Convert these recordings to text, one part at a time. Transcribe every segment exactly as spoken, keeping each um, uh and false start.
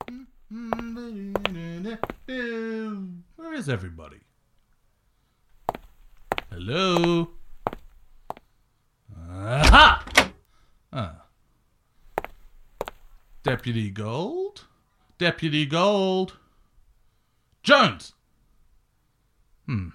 Where is everybody? Hello? Aha! Ah. Deputy Gold? Deputy Gold? Jones! Hmm.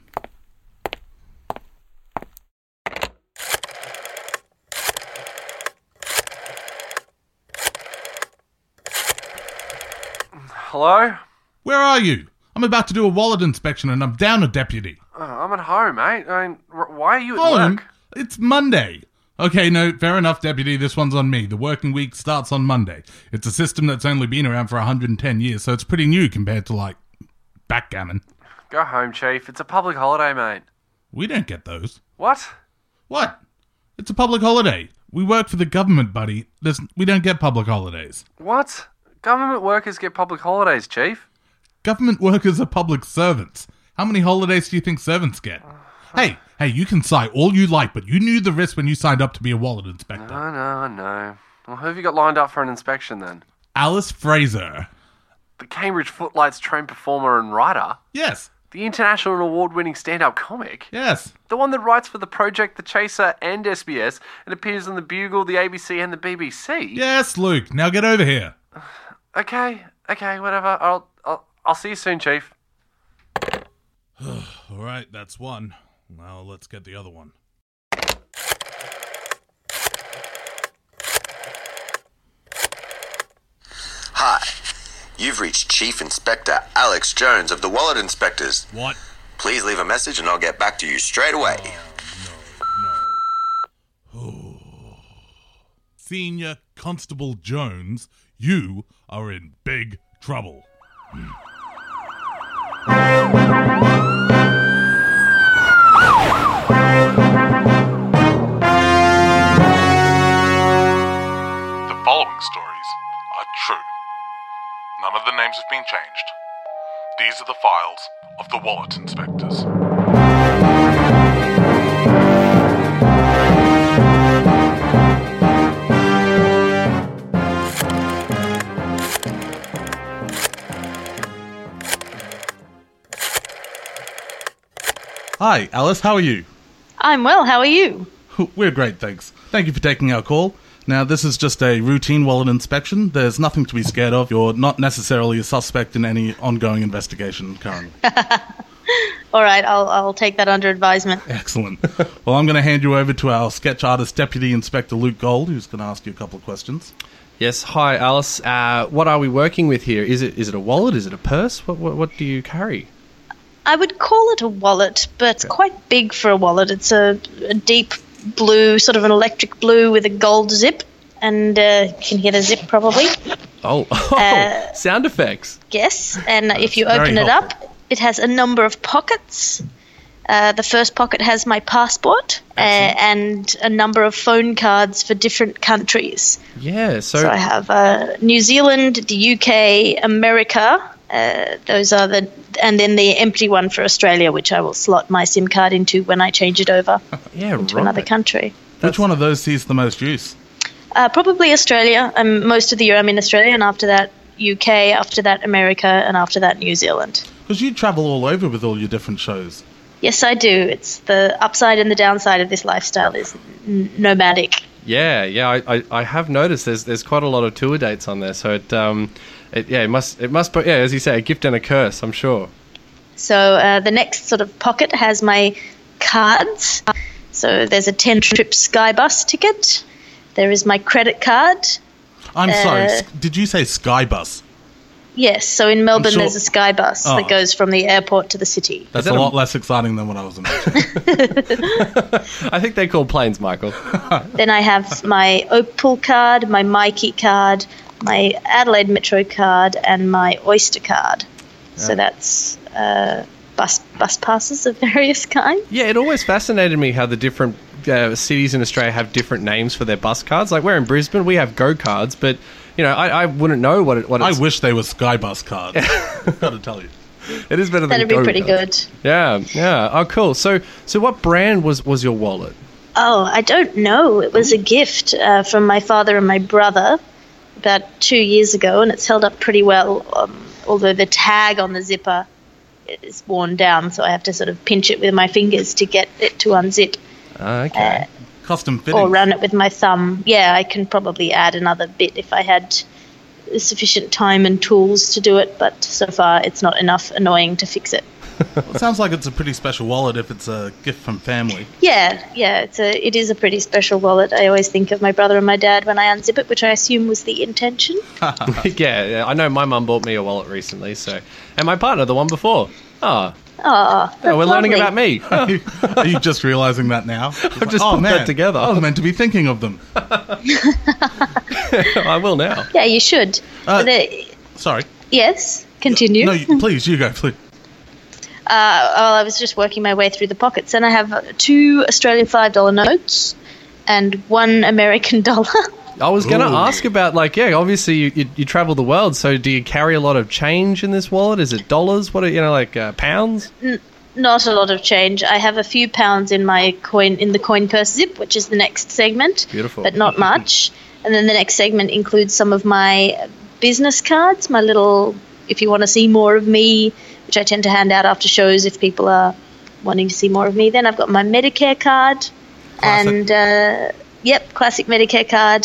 Hello? Where are you? I'm about to do a wallet inspection and I'm down a deputy. Oh, I'm at home, mate. I mean, r- why are you at Home? work? It's Monday. Okay, no, fair enough, deputy. This one's on me. The working week starts on Monday. It's a system that's only been around for one hundred ten years, so it's pretty new compared to, like, backgammon. Go home, Chief. It's a public holiday, mate. We don't get those. What? What? It's a public holiday. We work for the government, buddy. There's, we don't get public holidays. What? Government workers get public holidays, Chief. Government workers are public servants. How many holidays do you think servants get? Hey, hey, you can sigh all you like, but you knew the risk when you signed up to be a wallet inspector. No, no, no. Well, who have you got lined up for an inspection, then? Alice Fraser. The Cambridge Footlights trained performer and writer? Yes, The international and award-winning stand-up comic? yes. The one that writes for The Project, The Chaser, and S B S, and appears on The Bugle, The A B C, and the B B C? Yes, Luke. Now get over here. Okay, okay, whatever. I'll, I'll, I'll see you soon, Chief. All right, that's one. Now let's get the other one. Hi, you've reached Chief Inspector Alex Jones of the Wallet Inspectors. What? Please leave a message and I'll get back to you straight away. Oh. Senior Constable Jones, you are in big trouble. The following stories are true. None of the names have been changed. These are the files of the Wallet Inspectors. Hi, Alice, how are you? I'm well, how are you? We're great, thanks. Thank you for taking our call. Now, this is just a routine wallet inspection. There's nothing to be scared of. You're not necessarily a suspect in any ongoing investigation currently. All right, I'll I'll take that under advisement. Excellent. Well, I'm going to hand you over to our sketch artist, Deputy Inspector Luke Gold, who's going to ask you a couple of questions. Yes, hi Alice. Uh, what are we working with here? Is it is it a wallet? Is it a purse? What what, what do you carry? I would call it a wallet, but it's quite big for a wallet. It's a, a deep blue, sort of an electric blue with a gold zip, and uh, you can hear the zip probably. Oh, Uh, sound effects. Yes, and if you very open it helpful. up, it has a number of pockets. Uh, the first pocket has my passport uh, and a number of phone cards for different countries. Yeah, so, So I have uh, New Zealand, the U K, America. Uh, those are the, and then the empty one for Australia, which I will slot my SIM card into when I change it over yeah, to right. another country. Which one of those sees the most use? Uh, probably Australia. Um, most of the year I'm in Australia, and after that U K, after that America, and after that New Zealand. Because you travel all over with all your different shows. Yes, I do. It's the upside and the downside of this lifestyle is n- nomadic. Yeah, yeah, I, I, I have noticed there's there's quite a lot of tour dates on there. So it um, it yeah, it must it must be, yeah, as you say, a gift and a curse, I'm sure. So uh, the next sort of pocket has my cards. So there's a ten-trip Skybus ticket. There is my credit card. I'm Uh, sorry, s- did you say Skybus? Yes, so in Melbourne sure- there's a Skybus Oh. that goes from the airport to the city. That's that a a- lot less exciting than what I was imagining. I think they're called planes, Michael. Then I have my Opal card, my Mikey card, my Adelaide Metro card, and my Oyster card. So that's uh, bus bus passes of various kinds. Yeah, it always fascinated me how the different uh, cities in Australia have different names for their bus cards. Like we're in Brisbane, we have Go cards, but you know, I, I wouldn't know what it what I it's, wish they were Skybus cards. Gotta tell you. it is better than That'd be Go pretty cards. good. Yeah, yeah. Oh, cool. So, so what brand was was your wallet? Oh, I don't know. It was a gift uh, from my father and my brother. about two years ago, and it's held up pretty well, um, although the tag on the zipper is worn down, so I have to sort of pinch it with my fingers to get it to unzip. Okay. Uh, Custom fitting. or run it with my thumb. Yeah, I can probably add another bit if I had sufficient time and tools to do it, but so far it's not enough annoying to fix it. Well, it sounds like it's a pretty special wallet if it's a gift from family. Yeah, yeah, it's a, it is a pretty special wallet. I always think of my brother and my dad when I unzip it, which I assume was the intention. yeah, yeah, I know my mum bought me a wallet recently, so and my partner the one before. Oh, Oh, yeah, we're learning about me. Are you, are you just realizing that now? I've just oh, put man, that together. I was meant to be thinking of them. I will now. Yeah, you should. Uh, The- Sorry. yes, continue. No, you, please, you go, please. Uh, well, I was just working my way through the pockets, and I have uh, two Australian five dollar notes and one American dollar. I was going to Ooh. ask about, like, yeah, obviously you, you, you travel the world, so do you carry a lot of change in this wallet? Is it dollars? What are, you know, like uh, pounds? Not a lot of change. I have a few pounds in my coin in the coin purse zip, which is the next segment. Beautiful. But not much. And then the next segment includes some of my business cards, my little, if you want to see more of me, which I tend to hand out after shows if people are wanting to see more of me. Then I've got my Medicare card. Classic. And, uh, yep, classic Medicare card.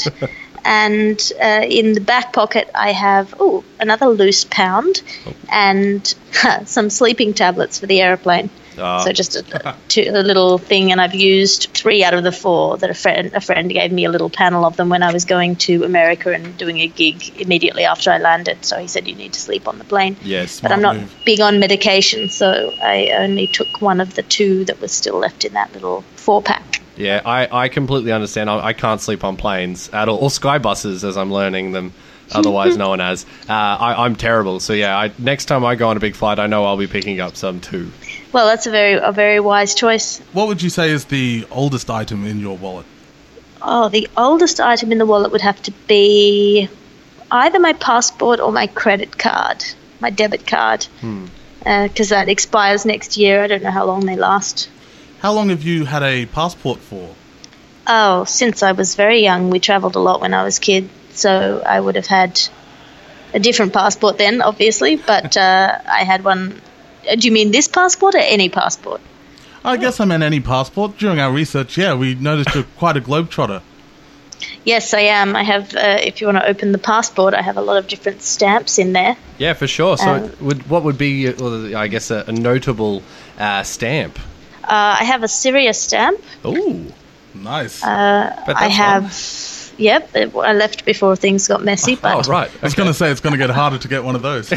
And uh, in the back pocket, I have, oh, another loose pound and some sleeping tablets for the aeroplane. Ah. So just a, two, a little thing, and I've used three out of the four that a friend a friend gave me a little panel of them when I was going to America and doing a gig immediately after I landed. So he said you need to sleep on the plane. Yes. But I'm not move. big on medication, so I only took one of the two that was still left in that little four pack. Yeah, I, I completely understand. I, I can't sleep on planes at all, or sky buses as I'm learning them, otherwise known as. Uh, I, I'm terrible. So yeah, I, next time I go on a big flight, I know I'll be picking up some too. Well, that's a very a very wise choice. What would you say is the oldest item in your wallet? Oh, the oldest item in the wallet would have to be either my passport or my credit card, my debit card, because that expires next year. I don't know how long they last. How long have you had a passport for? Oh, since I was very young. We travelled a lot when I was a kid, so I would have had a different passport then, obviously, but uh, I had one. Do you mean this passport or any passport? I guess I meant any passport. During our research, yeah, we noticed you're quite a globetrotter. Yes, I am. I have, uh, if you want to open the passport, I have a lot of different stamps in there. Yeah, for sure. So, Um, would what would be, uh, I guess, a, a notable uh, stamp? Uh, I have a Sirius stamp. Ooh, Nice. Uh, but I that's have, yep, it- I left before things got messy, oh but right. I was going to say it's going to get harder to get one of those.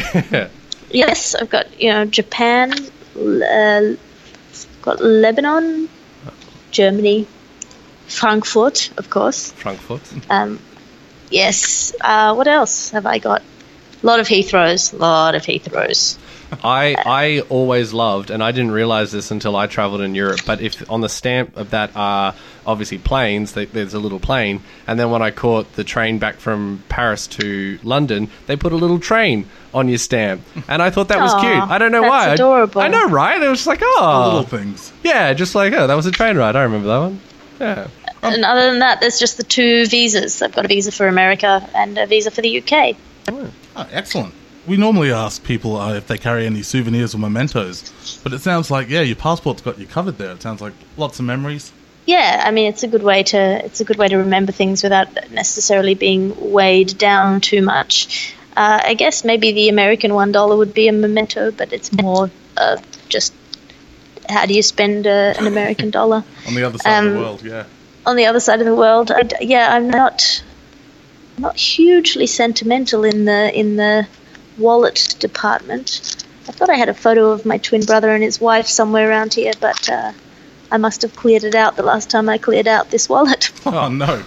yes, I've got, you know, Japan, uh, got Lebanon, Germany, Frankfurt, of course. Frankfurt. Um, yes, uh, what else have I got? A lot of Heathrows, a lot of Heathrows. I I always loved, and I didn't realize this until I travelled in Europe. But if on the stamp of that are obviously planes, they, there's a little plane, and then when I caught the train back from Paris to London, they put a little train on your stamp, and I thought that was Aw, cute. I don't know that's why. I- adorable. I, know, right? It was just like, The oh, little things. yeah, just like oh, that was a train ride. I remember that one. Yeah. And other than that, there's just the two visas. I've got a visa for America and a visa for the U K. Oh, excellent. We normally ask people uh, if they carry any souvenirs or mementos, but it sounds like, yeah, your passport's got you covered there. It sounds like lots of memories. Yeah, I mean it's a good way to it's a good way to remember things without necessarily being weighed down too much. Uh, I guess maybe the American one dollar would be a memento, but it's more uh, just how do you spend uh, an American dollar On the other side of the Um, world, yeah. on the other side of the world. I d yeah, I'm not not hugely sentimental in the in the wallet department. I thought I had a photo of my twin brother and his wife somewhere around here, but uh, I must have cleared it out the last time I cleared out this wallet. Oh, no.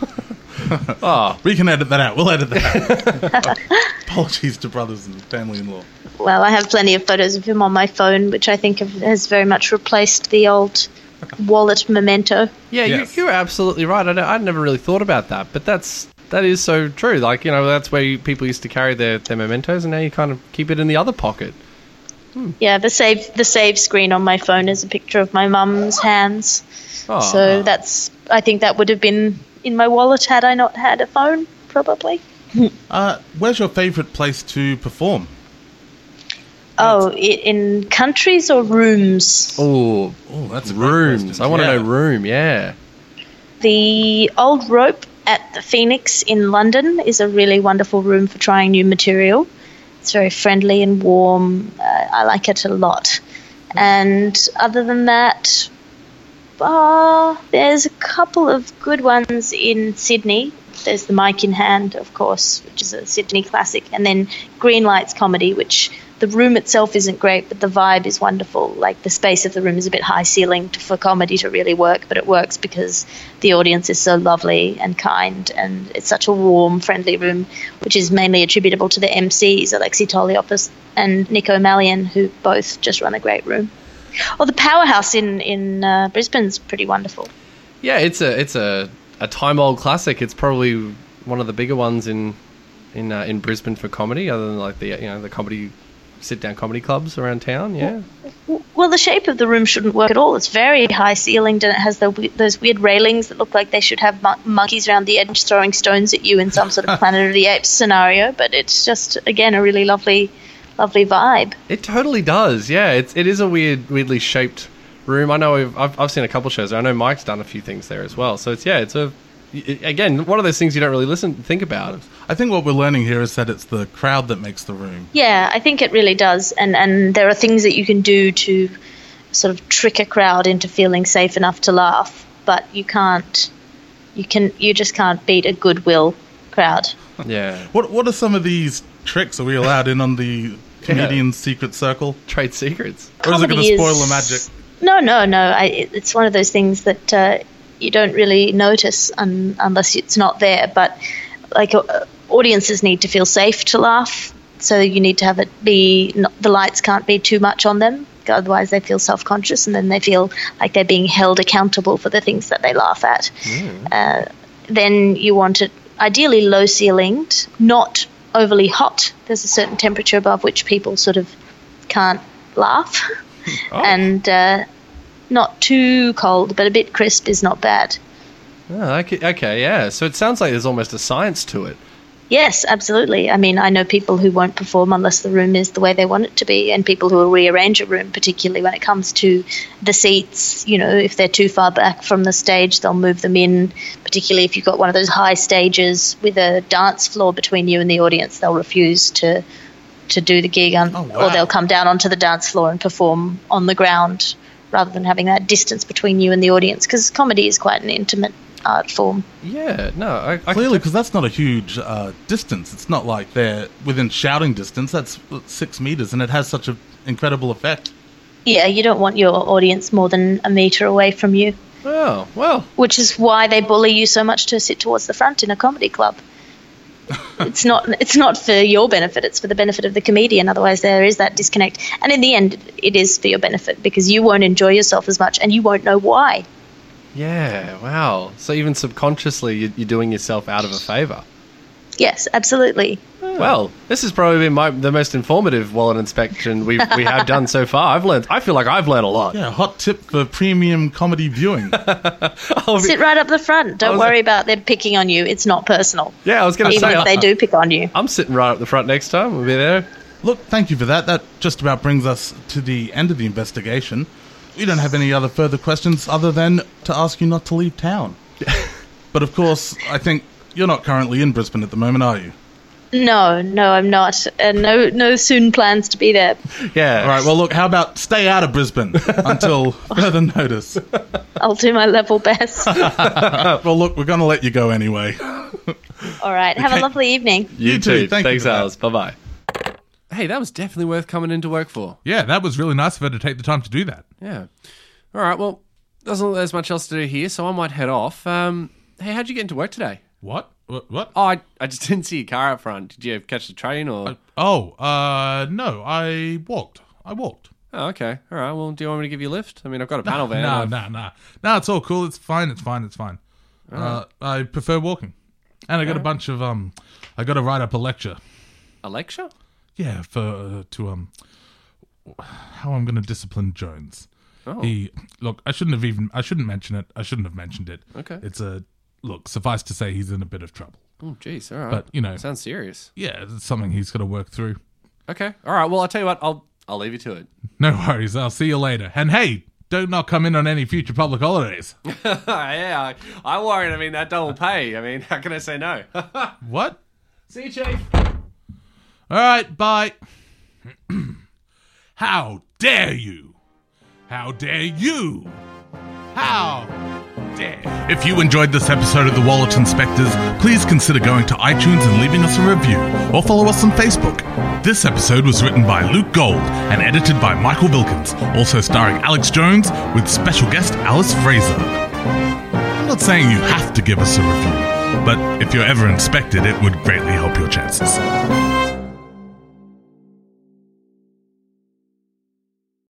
Oh, We can edit that out. We'll edit that out. Apologies to brothers and family-in-law. Well, I have plenty of photos of him on my phone, which I think have, has very much replaced the old wallet memento. yeah, Yes. you, you're absolutely right. I, don't- I'd never really thought about that, but that's that is so true. Like, you know, that's where you, people used to carry their, their mementos, and now you kind of keep it in the other pocket. Yeah, the save the save screen on my phone is a picture of my mum's hands. Oh, So that's I think that would have been in my wallet had I not had a phone, probably. Uh, where's your favourite place to perform? Oh, i- in countries or rooms? Oh, Oh, that's a great rooms. question. I want to Yeah. know room, yeah. The Old Rope at the Phoenix in London is a really wonderful room for trying new material. It's very friendly and warm. Uh, I like it a lot. And other than that, uh, there's a couple of good ones in Sydney. There's the Mic in Hand, of course, which is a Sydney classic, and then Green Lights Comedy, which the room itself isn't great, but the vibe is wonderful. Like, the space of the room is a bit high-ceilinged for comedy to really work, but it works because the audience is so lovely and kind, and it's such a warm, friendly room, which is mainly attributable to the M Cs, Alexi Toliopoulos and Nico Malian, who both just run a great room. Oh, the Powerhouse in, in uh, Brisbane's pretty wonderful. Yeah, it's a it's a, a time old classic. It's probably one of the bigger ones in in uh, in Brisbane for comedy, other than like the you know the comedy sit down comedy clubs around town. Yeah, Well, the shape of the room shouldn't work at all. It's very high ceilinged, and it has the, those weird railings that look like they should have mon- monkeys around the edge throwing stones at you in some sort of Planet of the Apes scenario. But it's just, again, a really lovely, lovely vibe. it totally does. Yeah, it's it is a weird, weirdly shaped room. I know we've, I've I've seen a couple shows there. I know Mike's done a few things there as well. So it's yeah, it's a it- again one of those things you don't really listen think about. I think what we're learning here is that it's the crowd that makes the room. Yeah, I think it really does. And, and there are things that you can do to sort of trick a crowd into feeling safe enough to laugh, but you can't, you can, you just can't beat a goodwill crowd. Yeah, What What are some of these tricks? Are we allowed in on the comedian's secret circle? trade secrets. Or is it going to Comedy spoil is- the magic? No, no, no. I, it- it's one of those things that uh, you don't really notice un, unless it's not there. But like uh, audiences need to feel safe to laugh, so you need to have it be not, the lights can't be too much on them. Otherwise, they feel self-conscious, and then they feel like they're being held accountable for the things that they laugh at. Uh, then you want it ideally low ceilinged, not overly hot. There's a certain temperature above which people sort of can't laugh. And uh, not too cold, but a bit crisp is not bad. Oh, okay, okay, yeah. So it sounds like there's almost a science to it. Yes, absolutely. I mean, I know people who won't perform unless the room is the way they want it to be, and people who will rearrange a room, particularly when it comes to the seats. You know, if they're too far back from the stage, they'll move them in, particularly if you've got one of those high stages with a dance floor between you and the audience. They'll refuse to to do the gig, on, Oh, wow. or they'll come down onto the dance floor and perform on the ground rather than having that distance between you and the audience, because comedy is quite an intimate art form. Yeah, no, I, I Clearly, because that's not a huge uh, distance. It's not like they're within shouting distance. That's six meters, and it has such an incredible effect. Yeah, you don't want your audience more than a metre away from you, Oh, well, which is why they bully you so much to sit towards the front in a comedy club. It's not it's not for your benefit, it's for the benefit of the comedian. Otherwise there is that disconnect, and in the end it is for your benefit, because you won't enjoy yourself as much and you won't know why. yeah, wow. So even subconsciously, you- you're doing yourself out of a favour. Yes, absolutely. Well, this has probably been my, the most informative wallet inspection we we have done so far. I've learned. I feel like I've learned a lot. Yeah, hot tip for premium comedy viewing. I'll be- Sit right up the front. Don't was- worry about them picking on you. It's not personal. yeah, I was going to Even say, if they I, do pick on you. I'm sitting right up the front next time. We'll be there. Look, thank you for that. That just about brings us to the end of the investigation. We don't have any other further questions other than to ask you not to leave town. But of course, I think you're not currently in Brisbane at the moment, are you? No, no, I'm not. Uh, no, no soon plans to be there. Yeah. All right, well, look, how about stay out of Brisbane until further notice? I'll do my level best. Well, look, we're going to let you go anyway. All right. Have a lovely evening. You, You too. too. Thank you Thanks, for that. Alice. Bye bye. Hey, that was definitely worth coming into work for. Yeah, that was really nice of her to take the time to do that. Yeah. All right. Well, doesn't look like there's much else to do here, so I might head off. Um, hey, how'd you get into work today? What? What? What? Oh, I, I just didn't see your car up front. Did you catch the train or? Oh, uh, no, I walked. I walked. Oh, okay. All right. Well, do you want me to give you a lift? I mean, I've got a panel van. No, I've- no, no. No, it's all cool. It's fine. It's fine. It's fine. Uh, I prefer walking. And I got a bunch of, um, I got to write up a lecture. A lecture? Yeah, for, uh, to, um, how I'm going to discipline Jones. Oh. He, look, I shouldn't have even, I shouldn't mention it. I shouldn't have mentioned it. Okay. It's a, look, suffice to say he's in a bit of trouble. Oh, jeez. All right. But, you know, Sounds serious. yeah, it's something he's got to work through. Okay. All right. Well, I'll tell you what. I'll I'll leave you to it. No worries. I'll see you later. And hey, don't not come in on any future public holidays. yeah, I, I worried. I mean, that double pay. I mean, how can I say no? What? See you, Chief. All right, bye. How dare you? How dare you? How dare you? If you enjoyed this episode of The Wallet Inspectors, please consider going to iTunes and leaving us a review, or follow us on Facebook. This episode was written by Luke Gold and edited by Michael Wilkins, also starring Alex Jones with special guest Alice Fraser. I'm not saying you have to give us a review, but if you're ever inspected, it would greatly help your chances.